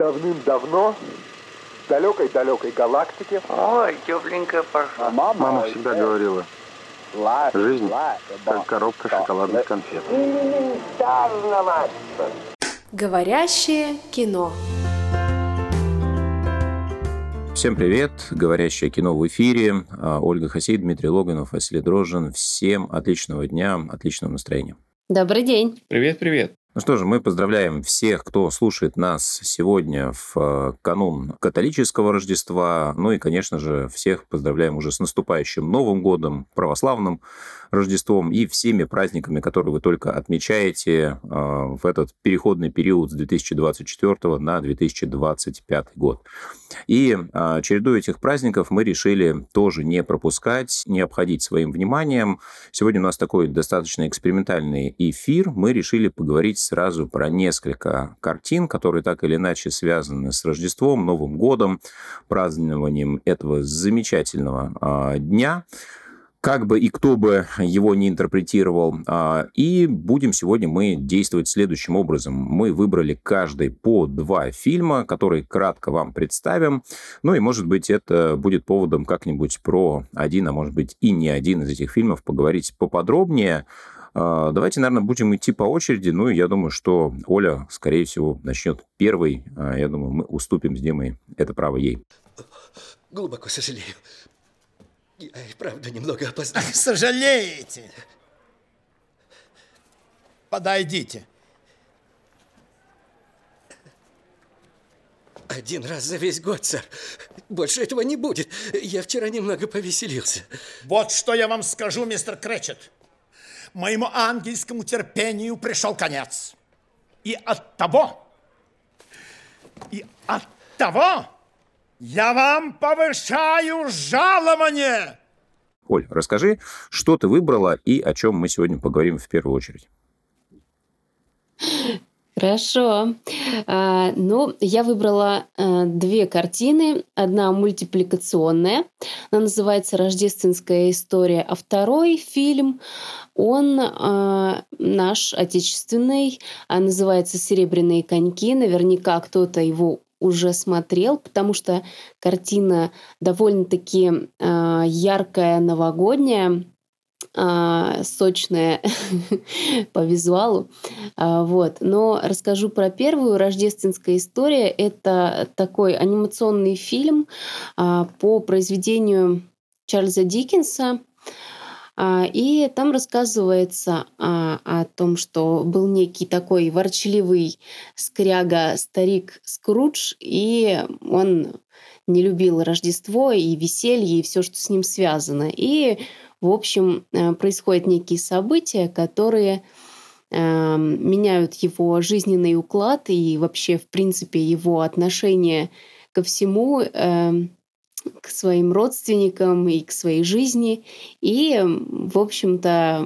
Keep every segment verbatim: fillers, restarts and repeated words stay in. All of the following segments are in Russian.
Давным-давно в далекой-далекой галактике... Ой, тепленькая пошла. Мама всегда говорила, жизнь как коробка шоколадных конфет. Говорящее кино. Всем привет! Говорящее кино в эфире. Ольга Хасей, Дмитрий Логинов, Василий Дрожжин. Всем отличного дня, отличного настроения. Добрый день. Привет-привет. Ну что же, мы поздравляем всех, кто слушает нас сегодня в канун католического Рождества. Ну и, конечно же, всех поздравляем уже с наступающим Новым годом, православным Рождеством и всеми праздниками, которые вы только отмечаете в этот переходный период с две тысячи двадцать четвёртого на две тысячи двадцать пятый год. И череду этих праздников мы решили тоже не пропускать, не обходить своим вниманием. Сегодня у нас такой достаточно экспериментальный эфир. Мы решили поговорить сразу про несколько картин, которые так или иначе связаны с Рождеством, Новым годом, празднованием этого замечательного а, дня, как бы и кто бы его ни интерпретировал. А, и будем сегодня мы действовать следующим образом. Мы выбрали каждый по два фильма, которые кратко вам представим. Ну и, может быть, это будет поводом как-нибудь про один, а может быть и не один из этих фильмов поговорить поподробнее. Давайте, наверное, будем идти по очереди. Ну, и я думаю, что Оля, скорее всего, начнет первой. Я думаю, мы уступим с Димой это право ей. Глубоко сожалею. Я и правда немного опоздал. Ах, сожалеете? Подойдите. Один раз за весь год, сэр. Больше этого не будет. Я вчера немного повеселился. Вот что я вам скажу, мистер Кречет. Моему ангельскому терпению пришел конец. И от того, и от того я вам повышаю жалование. Оль, расскажи, что ты выбрала и о чем мы сегодня поговорим в первую очередь. Хорошо. А, ну, я выбрала а, две картины. Одна мультипликационная. Она называется «Рождественская история». А второй фильм, он а, наш, отечественный. А, называется «Серебряные коньки». Наверняка кто-то его уже смотрел, потому что картина довольно-таки а, яркая, новогодняя, сочная по визуалу. Вот. Но расскажу про первую. «Рождественская история». Это такой анимационный фильм по произведению Чарльза Диккенса. И там рассказывается о том, что был некий такой ворчливый скряга-старик Скрудж, и он не любил Рождество и веселье, и все, что с ним связано. И в общем, происходят некие события, которые э, меняют его жизненный уклад и вообще, в принципе, его отношение ко всему, э, к своим родственникам и к своей жизни. И, в общем-то,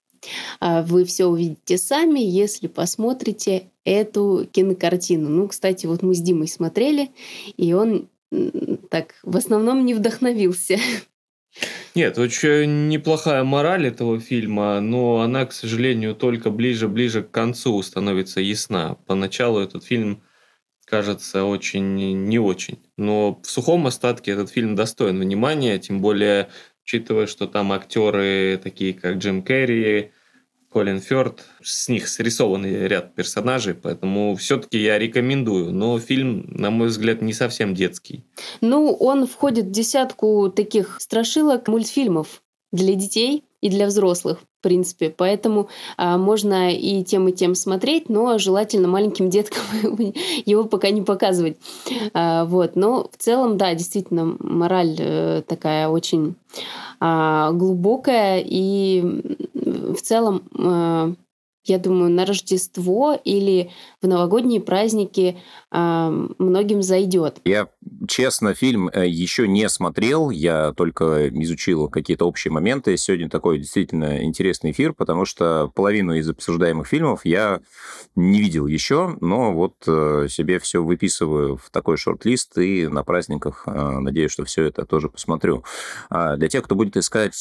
вы все увидите сами, если посмотрите эту кинокартину. Ну, кстати, вот мы с Димой смотрели, и он так в основном не вдохновился. Нет, очень неплохая мораль этого фильма, но она, к сожалению, только ближе-ближе к концу становится ясна. Поначалу этот фильм кажется очень не очень. Но в сухом остатке этот фильм достоин внимания, тем более, учитывая, что там актеры такие, как Джим Керри, Колин Фёрд, с них срисованный ряд персонажей, поэтому все-таки я рекомендую. Но фильм, на мой взгляд, не совсем детский. Ну, он входит в десятку таких страшилок, мультфильмов для детей и для взрослых, в принципе. Поэтому а, можно и тем, и тем смотреть, но желательно маленьким деткам его пока не показывать. А, вот. Но в целом, да, действительно, мораль э, такая очень а, глубокая, и в целом, э, я думаю, на Рождество или в новогодние праздники э, многим зайдет. Я, честно, фильм еще не смотрел, я только изучил какие-то общие моменты. Сегодня такой действительно интересный эфир, потому что половину из обсуждаемых фильмов я не видел еще, но вот себе все выписываю в такой шорт-лист и на праздниках надеюсь, что все это тоже посмотрю. Для тех, кто будет искать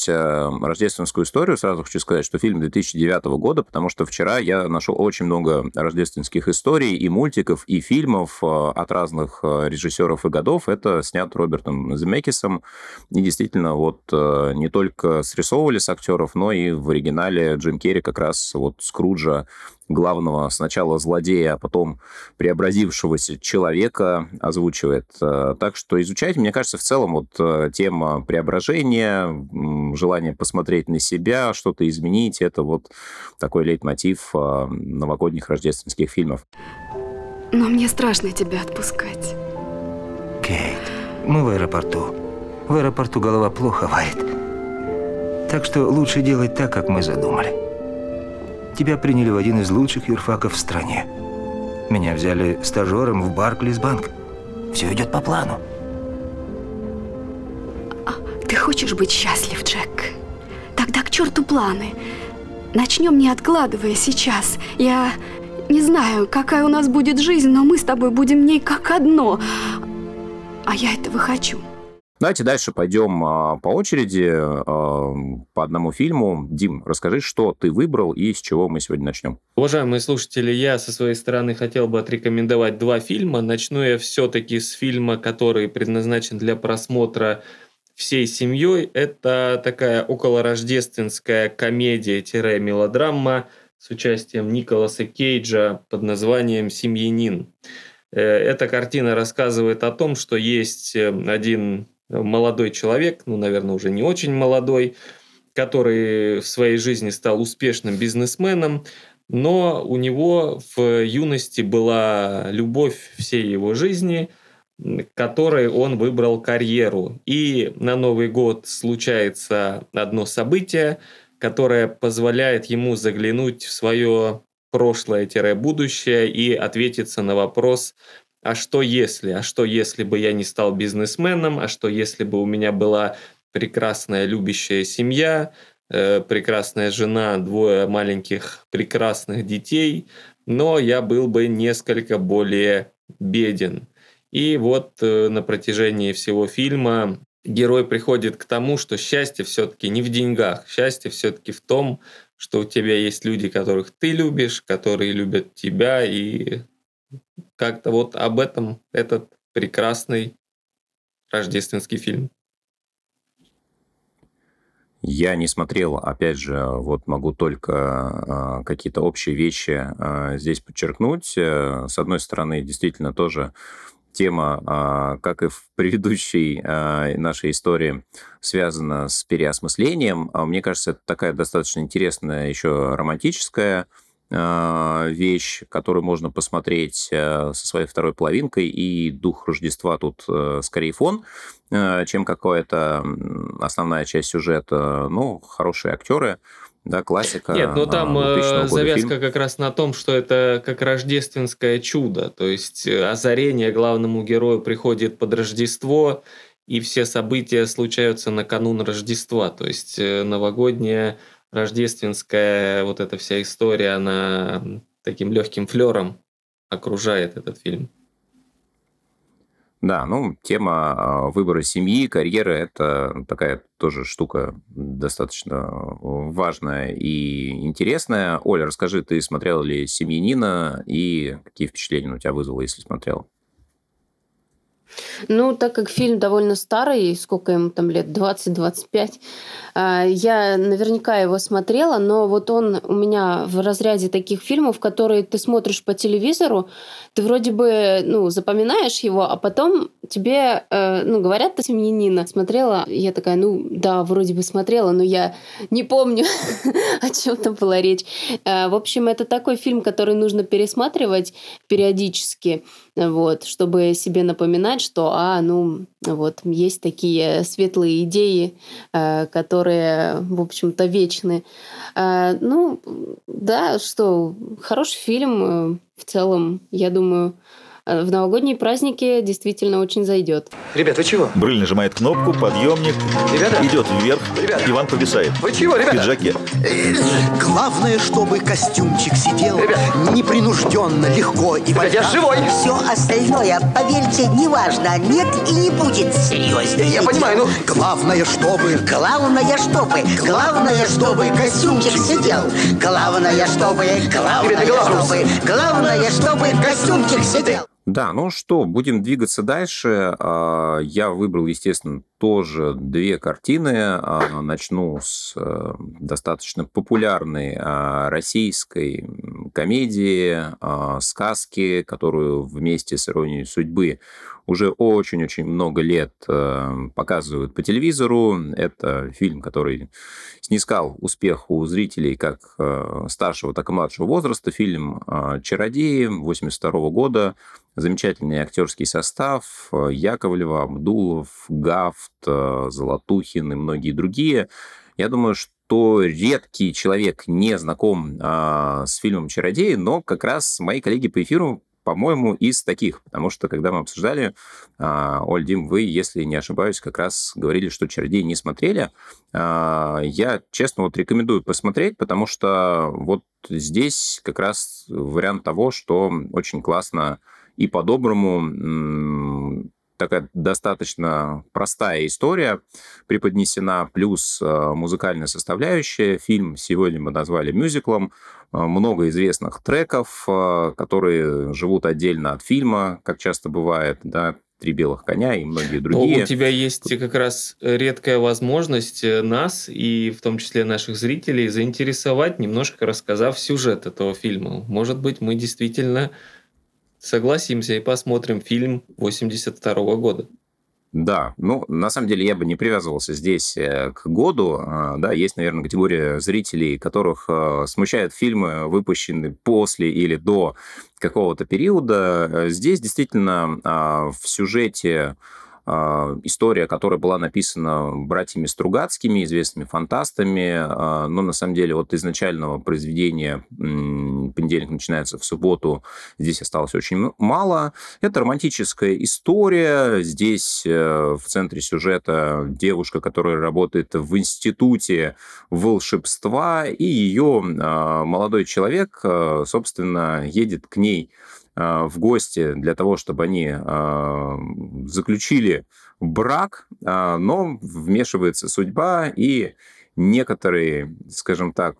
рождественскую историю, сразу хочу сказать, что фильм две тысячи девятого года, потому что вчера я нашел очень много рождественских историй, и мультиков, и фильмов от разных режиссеров и годов. Это снят Робертом Земекисом. И действительно, вот не только срисовывали с актеров, но и в оригинале Джим Керри как раз вот Скруджа, главного сначала злодея, а потом преобразившегося человека озвучивает. Так что изучайте. Мне кажется, в целом вот тема преображения, желание посмотреть на себя, что-то изменить, это вот такой лейтмотив новогодних рождественских фильмов. Но мне страшно тебя отпускать. Кейт, мы в аэропорту. В аэропорту голова плохо варит. Так что лучше делать так, как мы задумали. Тебя приняли в один из лучших юрфаков в стране. Меня взяли стажером в Барклис Банк. Все идет по плану. А, ты хочешь быть счастлив, Джек? Тогда к черту планы. Начнем, не откладывая сейчас. Я не знаю, какая у нас будет жизнь, но мы с тобой будем в ней как одно. А я этого хочу. Давайте дальше пойдем а, по очереди, а, по одному фильму. Дим, расскажи, что ты выбрал и с чего мы сегодня начнем. Уважаемые слушатели, я со своей стороны хотел бы отрекомендовать два фильма. Начну я все-таки с фильма, который предназначен для просмотра всей семьей. Это такая околорождественская комедия-мелодрама с участием Николаса Кейджа под названием «Семьянин». Эта картина рассказывает о том, что есть один молодой человек, ну, наверное, уже не очень молодой, который в своей жизни стал успешным бизнесменом, но у него в юности была любовь всей его жизни, которой он выбрал карьеру. И на Новый год случается одно событие, которое позволяет ему заглянуть в свое прошлое-будущее и ответиться на вопрос: а что если? А что если бы я не стал бизнесменом? А что если бы у меня была прекрасная любящая семья, э, прекрасная жена, двое маленьких прекрасных детей, но я был бы несколько более беден? И вот э, на протяжении всего фильма герой приходит к тому, что счастье все-таки не в деньгах, счастье все-таки в том, что у тебя есть люди, которых ты любишь, которые любят тебя, и как-то вот об этом этот прекрасный рождественский фильм. Я не смотрел, опять же, вот могу только э, какие-то общие вещи э, здесь подчеркнуть. Э, с одной стороны, действительно тоже тема, э, как и в предыдущей э, нашей истории, связана с переосмыслением. А мне кажется, это такая достаточно интересная еще романтическая вещь, которую можно посмотреть со своей второй половинкой, и дух Рождества тут скорее фон, чем какая-то основная часть сюжета. Ну, хорошие актеры, да, классика. Нет, но там завязка фильм. Как раз на том, что это как рождественское чудо, то есть озарение главному герою приходит под Рождество, и все события случаются накануне Рождества, то есть новогодняя рождественская вот эта вся история, она таким легким флером окружает этот фильм. Да, ну, тема выбора семьи, карьеры – это такая тоже штука достаточно важная и интересная. Оля, расскажи, ты смотрела ли «Семьянина» и какие впечатления у тебя вызвало, если смотрела? Ну, так как фильм довольно старый, сколько ему там лет, двадцать-двадцать пять, я наверняка его смотрела, но вот он у меня в разряде таких фильмов, которые ты смотришь по телевизору, ты вроде бы, ну, запоминаешь его, а потом тебе, ну, говорят, ты «Семьянина» смотрела, и я такая, ну, да, вроде бы смотрела, но я не помню, о чем там была речь. В общем, это такой фильм, который нужно пересматривать периодически, вот, чтобы себе напоминать, что, а, ну, вот, есть такие светлые идеи, которые, в общем-то, вечны. Ну, да, что, хороший фильм в целом, я думаю, в новогодние праздники действительно очень зайдет. Ребят, вы чего? Брыль нажимает кнопку, подъемник, Ребята? идет вверх, Ребята? Иван повисает. Вы чего, В ребята? пиджаке. Главное, чтобы костюмчик сидел Ребят? непринужденно, легко и Ребят, я живой! Все остальное, поверьте, неважно, нет и не будет серьезнее. Я понимаю, ну... Главное, чтобы... Главное, чтобы, главное, чтобы костюмчик сидел. Главное, чтобы, главное, чтобы, главное, чтобы костюмчик сидел. Да, ну что, будем двигаться дальше. А, Я выбрал, естественно, тоже две картины. А, Начну с э, достаточно популярной а, российской комедии, а, сказки, которую вместе с «Иронией судьбы» уже очень-очень много лет э, показывают по телевизору. Это фильм, который снискал успех у зрителей как э, старшего, так и младшего возраста. Фильм э, «Чародеи» восемьдесят второго года. Замечательный актерский состав. Яковлева, Абдулов, Гафт, э, Золотухин и многие другие. Я думаю, что редкий человек не знаком э, с фильмом «Чародеи», но как раз мои коллеги по эфиру, по-моему, из таких. Потому что, когда мы обсуждали, Оль, Дим, вы, если не ошибаюсь, как раз говорили, что «Чародеи» не смотрели. Я, честно, вот рекомендую посмотреть, потому что вот здесь как раз вариант того, что очень классно и по-доброму такая достаточно простая история преподнесена, плюс музыкальная составляющая. Фильм сегодня мы назвали мюзиклом. Много известных треков, которые живут отдельно от фильма, как часто бывает, да, «Три белых коня» и многие другие. Но у тебя есть как раз редкая возможность нас, и в том числе наших зрителей, заинтересовать, немножко рассказав сюжет этого фильма. Может быть, мы действительно согласимся и посмотрим фильм восемьдесят второго года. Да, ну, на самом деле я бы не привязывался здесь к году. Да, есть, наверное, категория зрителей, которых смущают фильмы, выпущенные после или до какого-то периода. Здесь действительно в сюжете история, которая была написана братьями Стругацкими, известными фантастами, но на самом деле от изначального произведения «Понедельник начинается в субботу» здесь осталось очень мало. Это романтическая история. Здесь в центре сюжета девушка, которая работает в институте волшебства, и ее молодой человек, собственно, едет к ней в гости для того, чтобы они э, заключили брак, э, но вмешивается судьба, и некоторые, скажем так,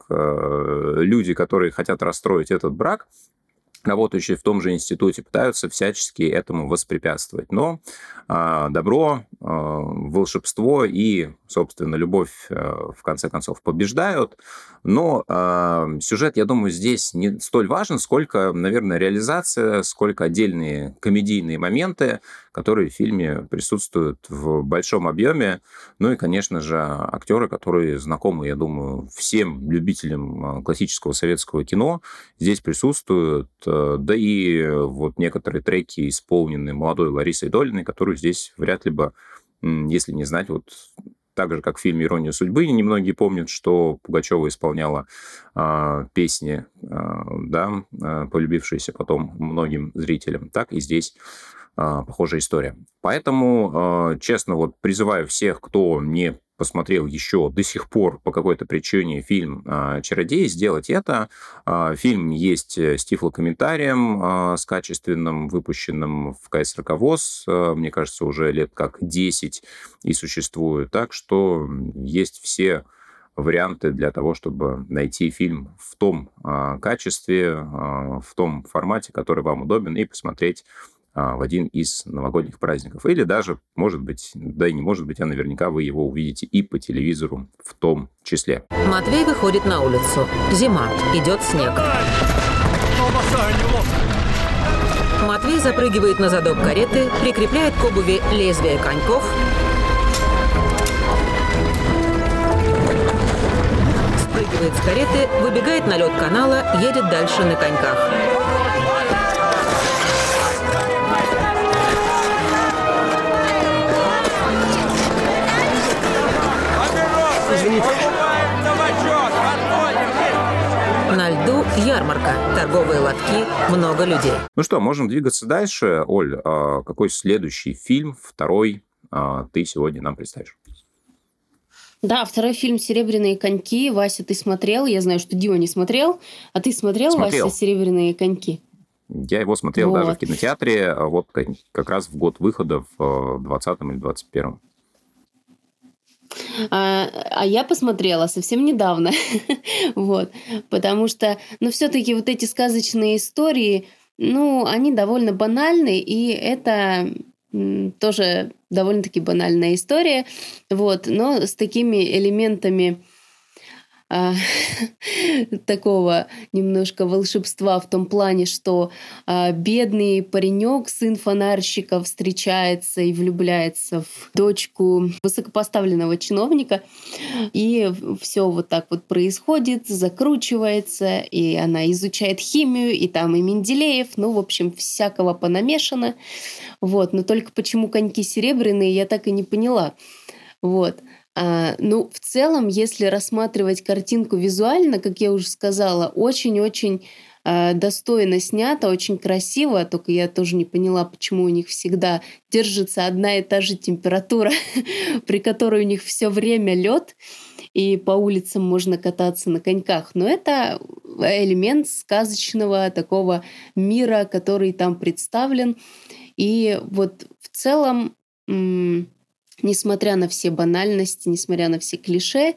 э, люди, которые хотят расстроить этот брак, работающие в том же институте, пытаются всячески этому воспрепятствовать. Но э, добро, э, волшебство и, собственно, любовь э, в конце концов побеждают. Но э, сюжет, я думаю, здесь не столь важен, сколько, наверное, реализация, сколько отдельные комедийные моменты, которые в фильме присутствуют в большом объеме. Ну и, конечно же, актеры, которые знакомы, я думаю, всем любителям классического советского кино, здесь присутствуют. Да и вот некоторые треки исполнены молодой Ларисой Долиной, которую здесь вряд ли бы, если не знать, вот так же, как в фильме «Ирония судьбы», немногие помнят, что Пугачева исполняла э, песни, э, да, э, полюбившиеся потом многим зрителям. Так и здесь э, похожая история. Поэтому, э, честно, вот призываю всех, кто не посмотрел еще до сих пор по какой-то причине фильм «Чародеи», сделать это. Фильм есть с тифлокомментарием, с качественным, выпущенным в КСРК ВОС, мне кажется, уже лет как десять и существует. Так что есть все варианты для того, чтобы найти фильм в том качестве, в том формате, который вам удобен, и посмотреть в один из новогодних праздников. Или даже, может быть, да и не может быть, а наверняка вы его увидите и по телевизору в том числе. Матвей выходит на улицу. Зима. Идет снег. Матвей запрыгивает на задок кареты, прикрепляет к обуви лезвие коньков, спрыгивает с кареты, выбегает на лед канала, едет дальше на коньках. На льду ярмарка. ярмарка. Торговые лотки, много людей. Ну что, можем двигаться дальше. Оль, а какой следующий фильм, второй, а, ты сегодня нам представишь? Да, второй фильм «Серебряные коньки». Вася, ты смотрел? Я знаю, что Дима не смотрел. А ты смотрел, Смотрел. Вася, «Серебряные коньки»? Я его смотрел Вот. даже в кинотеатре, а вот как, как раз в год выхода, в двадцатом или двадцать первом. А, а я посмотрела совсем недавно. Вот. Потому что, ну, все-таки вот эти сказочные истории, ну, они довольно банальны, и это м, тоже довольно-таки банальная история. Вот. Но с такими элементами а, такого немножко волшебства в том плане, что а, бедный паренек, сын фонарщика, встречается и влюбляется в дочку высокопоставленного чиновника, и все вот так вот происходит, закручивается, и она изучает химию, и там и Менделеев, ну, в общем, всякого понамешано. Вот. Но только почему коньки серебряные, я так и не поняла. Вот. А, ну, в целом, если рассматривать картинку визуально, как я уже сказала, очень-очень а, достойно снято, очень красиво, только я тоже не поняла, почему у них всегда держится одна и та же температура, при которой у них все время лед, и по улицам можно кататься на коньках. Но это элемент сказочного такого мира, который там представлен. И вот в целом... М- Несмотря на все банальности, несмотря на все клише,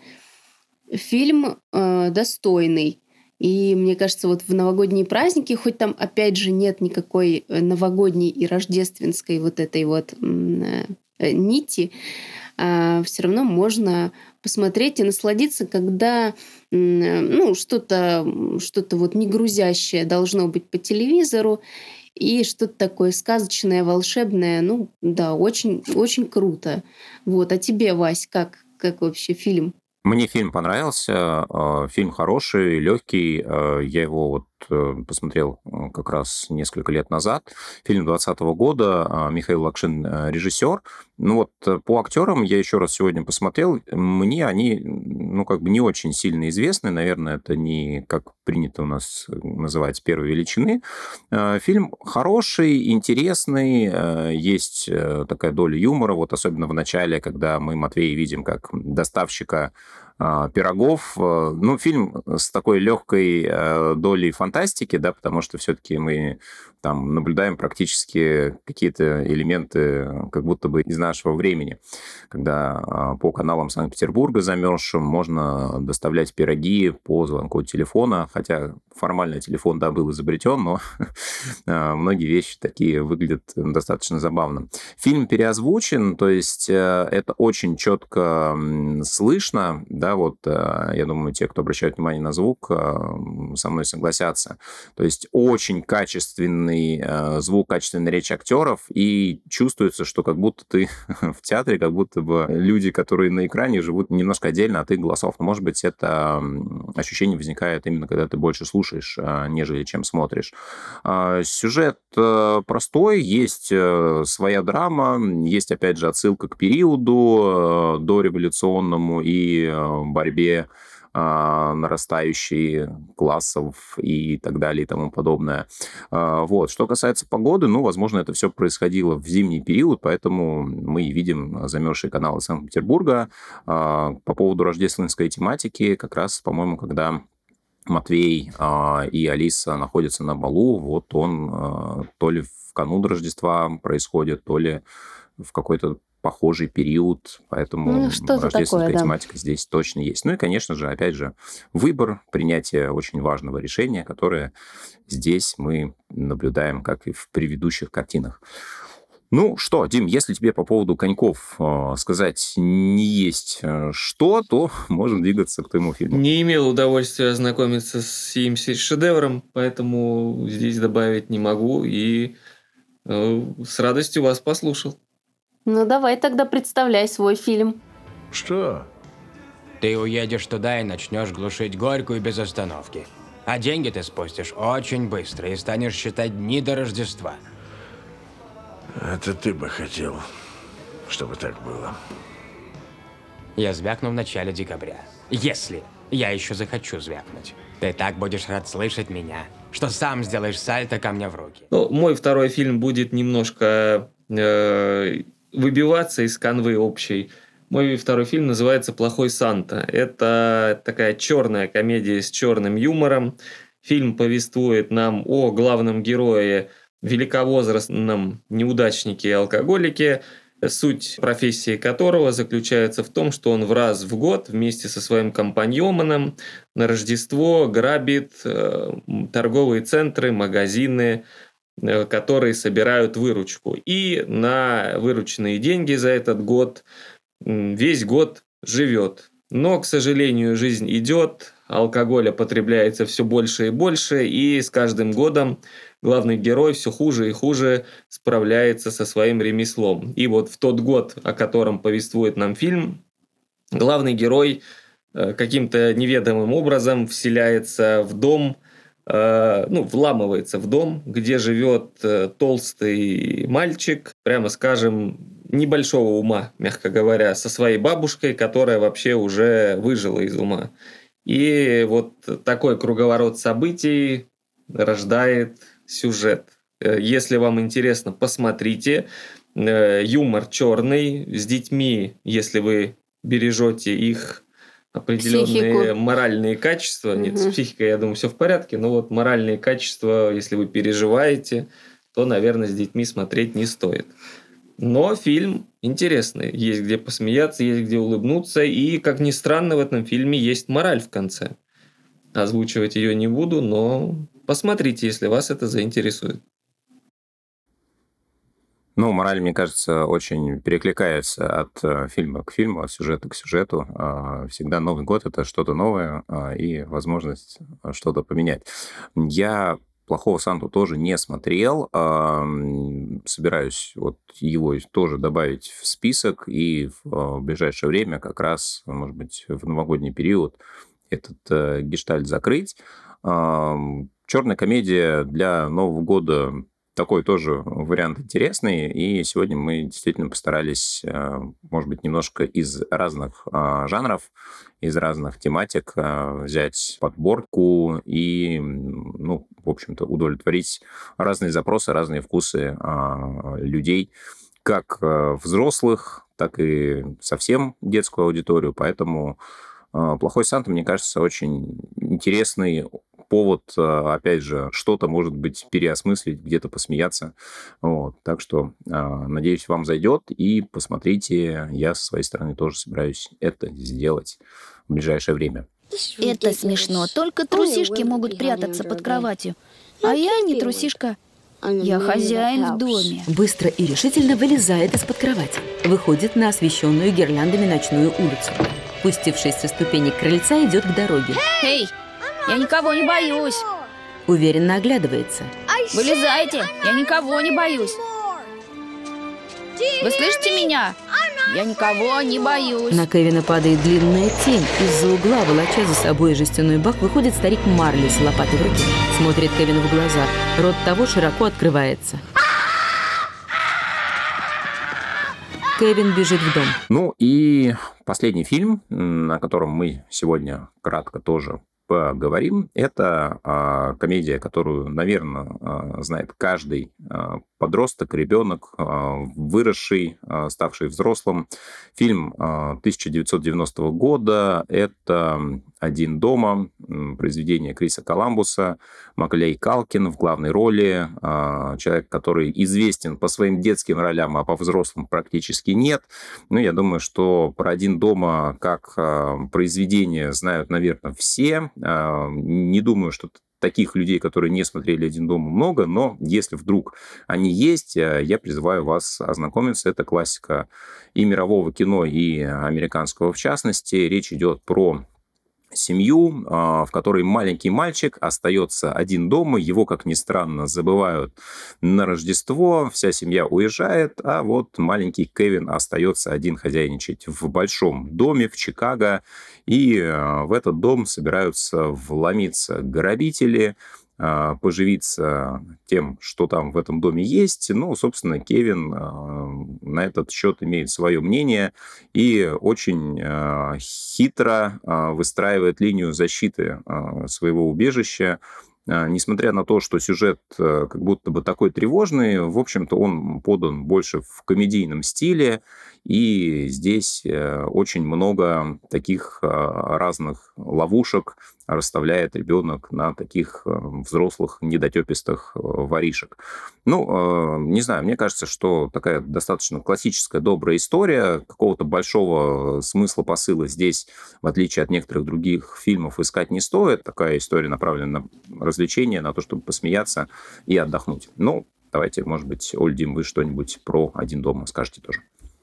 фильм э, достойный. И мне кажется, вот в новогодние праздники, хоть там опять же нет никакой новогодней и рождественской вот этой вот э, нити, э, все равно можно посмотреть и насладиться, когда э, ну, что-то, что-то вот не грузящее должно быть по телевизору, и что-то такое сказочное, волшебное. Ну, да, очень, очень круто. Вот. А тебе, Вась, как, как вообще фильм? Мне фильм понравился. Фильм хороший, легкий. Я его вот посмотрел как раз несколько лет назад. Фильм двадцатого года. Михаил Лакшин режиссер. Ну вот по актерам я еще раз сегодня посмотрел. Мне они, ну, как бы не очень сильно известны. Наверное, это не как принято у нас называть первой величины. Фильм хороший, интересный. Есть такая доля юмора. Вот особенно в начале, когда мы Матвея видим как доставщика пирогов. Ну, фильм с такой легкой долей фантастики, да, потому что все-таки мы там наблюдаем практически какие-то элементы как будто бы из нашего времени, когда по каналам Санкт-Петербурга замерзшим можно доставлять пироги по звонку телефона, хотя формально телефон, да, был изобретен, но многие вещи такие выглядят достаточно забавно. Фильм переозвучен, то есть это очень четко слышно, да, вот я думаю, те, кто обращает внимание на звук, со мной согласятся. То есть очень качественный звук, качественная речь актеров, и чувствуется, что как будто ты в театре, как будто бы люди, которые на экране, живут немножко отдельно от их голосов. Но, может быть, это ощущение возникает именно, когда ты больше слушаешь, нежели чем смотришь. Сюжет простой, есть своя драма, есть, опять же, отсылка к периоду дореволюционному и борьбе нарастающие классов и так далее и тому подобное. Вот. Что касается погоды, ну, возможно, это все происходило в зимний период, поэтому мы и видим замерзшие каналы Санкт-Петербурга. По поводу рождественской тематики, как раз, по-моему, когда Матвей и Алиса находятся на балу, вот он то ли в канун Рождества происходит, то ли в какой-то похожий период, поэтому ну, рождественская такое, да. тематика здесь точно есть. Ну и, конечно же, опять же, выбор, принятие очень важного решения, которое здесь мы наблюдаем, как и в предыдущих картинах. Ну что, Дим, если тебе по поводу коньков э, сказать не есть что, то можем двигаться к твоему фильму. Не имел удовольствия ознакомиться с сим шедевром, поэтому здесь добавить не могу и э, с радостью вас послушал. Ну, давай тогда представляй свой фильм. Что? Ты уедешь туда и начнешь глушить Горькую без остановки. А деньги ты спустишь очень быстро и станешь считать дни до Рождества. Это ты бы хотел, чтобы так было. Я звякну в начале декабря. Если я еще захочу звякнуть. Ты так будешь рад слышать меня, что сам сделаешь сальто ко мне в руки. Ну, мой второй фильм будет немножко э, выбиваться из канвы общей. Мой второй фильм называется «Плохой Санта». Это такая черная комедия с черным юмором. Фильм повествует нам о главном герое, великовозрастном неудачнике и алкоголике, суть профессии которого заключается в том, что он в раз в год вместе со своим компаньоном на Рождество грабит э, торговые центры, магазины, э, которые собирают выручку. И на вырученные деньги за этот год э, весь год живет. Но, к сожалению, жизнь идет, алкоголя потребляется все больше и больше, и с каждым годом главный герой все хуже и хуже справляется со своим ремеслом. И вот в тот год, о котором повествует нам фильм, главный герой каким-то неведомым образом вселяется в дом, ну, вламывается в дом, где живет толстый мальчик, прямо скажем, небольшого ума, мягко говоря, со своей бабушкой, которая вообще уже выжила из ума. И вот такой круговорот событий рождает сюжет. Если вам интересно, посмотрите. Юмор черный, с детьми, если вы бережете их определенные психику. Моральные качества. Угу. Нет, с психикой, я думаю, все в порядке, но вот моральные качества, если вы переживаете, то, наверное, с детьми смотреть не стоит. Но фильм интересный. Есть где посмеяться, есть где улыбнуться. И, как ни странно, в этом фильме есть мораль в конце. Озвучивать ее не буду, но посмотрите, если вас это заинтересует. Ну, мораль, мне кажется, очень перекликается от фильма к фильму, от сюжета к сюжету. Всегда Новый год — это что-то новое и возможность что-то поменять. Я «Плохого Санту» тоже не смотрел. Собираюсь вот его тоже добавить в список и в ближайшее время, как раз, может быть, в новогодний период, этот гештальт закрыть. Черная комедия для Нового года такой тоже вариант интересный. И сегодня мы действительно постарались, может быть, немножко из разных жанров, из разных тематик взять подборку и, ну, в общем-то, удовлетворить разные запросы, разные вкусы людей, как взрослых, так и совсем детскую аудиторию. Поэтому «Плохой Санта», мне кажется, очень интересный повод, опять же, что-то, может быть, переосмыслить, где-то посмеяться. Вот. Так что, надеюсь, вам зайдет, и посмотрите. Я со своей стороны тоже собираюсь это сделать в ближайшее время. Это смешно. Только трусишки могут прятаться под кроватью. А я не трусишка. Я хозяин в доме. Быстро и решительно вылезает из-под кровати. Выходит на освещенную гирляндами ночную улицу. Спустившись со ступенек крыльца, идет к дороге. Эй, я никого не боюсь. Уверенно оглядывается. Вылезайте, я никого не боюсь. Вы слышите меня? Я никого не боюсь. На Кевина падает длинная тень. Из-за угла, волоча за собой жестяной бак, выходит старик Марли с лопатой в руке. Смотрит Кевину в глаза. Рот того широко открывается. Кевин бежит в дом. Ну и последний фильм, о котором мы сегодня кратко тоже поговорим, это а, комедия, которую, наверное, а, знает каждый а, подросток, ребенок, а, выросший, а, ставший взрослым. Фильм а, тысяча девятьсот девяностого года. Это «Один дома», произведение Криса Коламбуса, Маколей Калкин в главной роли. А, человек, который известен по своим детским ролям, а по взрослым практически нет. Ну, я думаю, что про «Один дома» как а, произведение знают, наверное, все. Не думаю, что таких людей, которые не смотрели «Один дома», много, но если вдруг они есть, я призываю вас ознакомиться. Это классика и мирового кино, и американского в частности. Речь идет про семью, в которой маленький мальчик остается один дома, его, как ни странно, забывают на Рождество, вся семья уезжает, а вот маленький Кевин остается один хозяйничать в большом доме в Чикаго, и в этот дом собираются вломиться грабители, поживиться тем, что там в этом доме есть. Ну, собственно, Кевин на этот счет имеет свое мнение и очень э, хитро э, выстраивает линию защиты э, своего убежища. Э, несмотря на то, что сюжет э, как будто бы такой тревожный, в общем-то он подан больше в комедийном стиле, и здесь э, очень много таких э, разных ловушек расставляет ребенок на таких э, взрослых недотепистых э, воришек. Ну, э, не знаю, мне кажется, что такая достаточно классическая, добрая история. Какого-то большого смысла, посыла здесь, в отличие от некоторых других фильмов, искать не стоит. Такая история направлена на развлечение, на то, чтобы посмеяться и отдохнуть. Ну, давайте, может быть, Оль, Дим, вы что-нибудь про «Один дома» скажете тоже.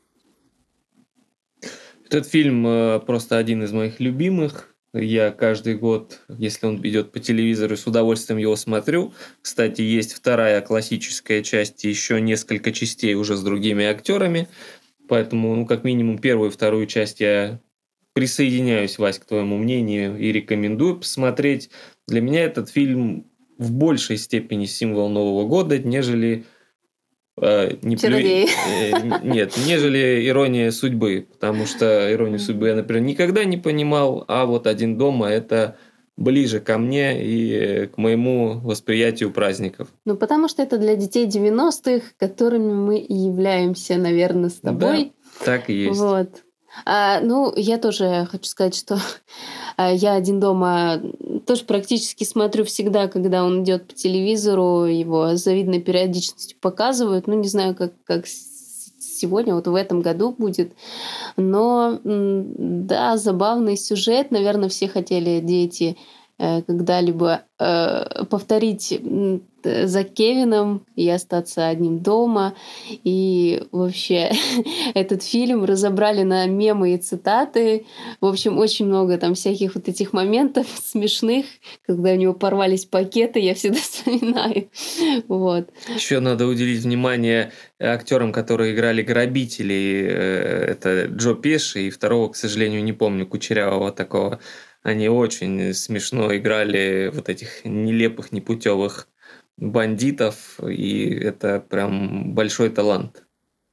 Этот фильм э, просто один из моих любимых. Я каждый год, если он идет по телевизору, с удовольствием его смотрю. Кстати, есть вторая классическая часть, еще несколько частей уже с другими актерами. Поэтому, ну, как минимум, первую и вторую часть я присоединяюсь, Вась, к твоему мнению и рекомендую посмотреть. Для меня этот фильм в большей степени символ Нового года, нежели... Э, не плю... э, нет, нежели «Ирония судьбы», потому что «Иронию судьбы» я, например, никогда не понимал, а вот «Один дома» — это ближе ко мне и к моему восприятию праздников. Ну, потому что это для детей девяностых, которыми мы и являемся, наверное, с тобой. Да, так и есть. Вот. А, ну, я тоже хочу сказать, что я «Один дома» тоже практически смотрю всегда, когда он идет по телевизору, его с завидной периодичностью показывают. Ну, не знаю, как, как сегодня, вот в этом году будет. Но, да, забавный сюжет. Наверное, все хотели, дети, когда-либо повторить за Кевином и остаться одним дома. И вообще этот фильм разобрали на мемы и цитаты. В общем, очень много там всяких вот этих моментов смешных, когда у него порвались пакеты, я всегда вспоминаю. Вот. Еще надо уделить внимание актерам, которые играли грабителей. Это Джо Пеши и второго, к сожалению, не помню, кучерявого такого. Они очень смешно играли вот этих нелепых, непутевых бандитов, и это прям большой талант.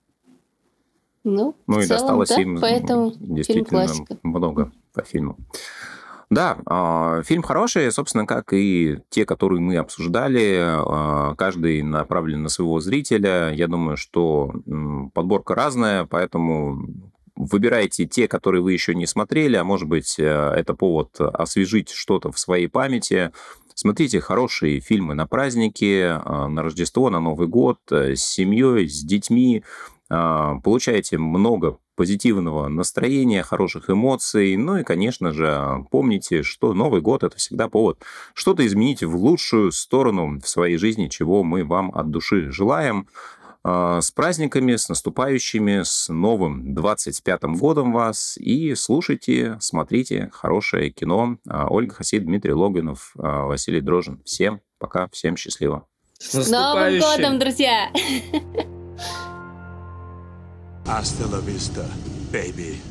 Ну, ну в и целом, досталось да, им поэтому действительно фильм много по фильму. Да, э, фильм хороший, собственно, как и те, которые мы обсуждали. Э, каждый направлен на своего зрителя. Я думаю, что э, подборка разная, поэтому... Выбирайте те, которые вы еще не смотрели, а может быть, это повод освежить что-то в своей памяти. Смотрите хорошие фильмы на праздники, на Рождество, на Новый год, с семьей, с детьми. Получайте много позитивного настроения, хороших эмоций. Ну и, конечно же, помните, что Новый год – это всегда повод что-то изменить в лучшую сторону в своей жизни, чего мы вам от души желаем. С праздниками, с наступающими, с новым двадцать пятым годом вас. И слушайте, смотрите хорошее кино. Ольга Хасид, Дмитрий Логинов, Василий Дрожжин. Всем пока, всем счастливо. С Новым годом, друзья! Hasta la vista, baby.